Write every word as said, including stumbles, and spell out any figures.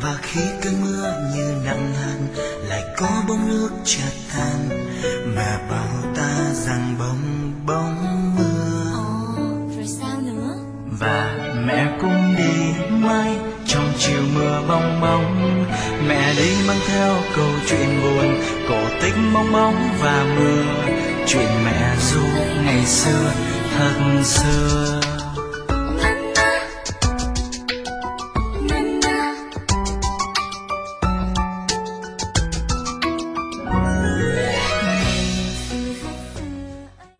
Và khi cơn mưa như nặng hạt lại có bông nước chợt tàn, mẹ bảo ta rằng bông bông mưa. Ồ, rồi sao nữa? Và mẹ cũng đi mãi trong chiều mưa bong bóng. Mẹ đi mang theo câu chuyện buồn, cổ tích bong bóng và mưa, chuyện mẹ ru ngày xưa thật xưa.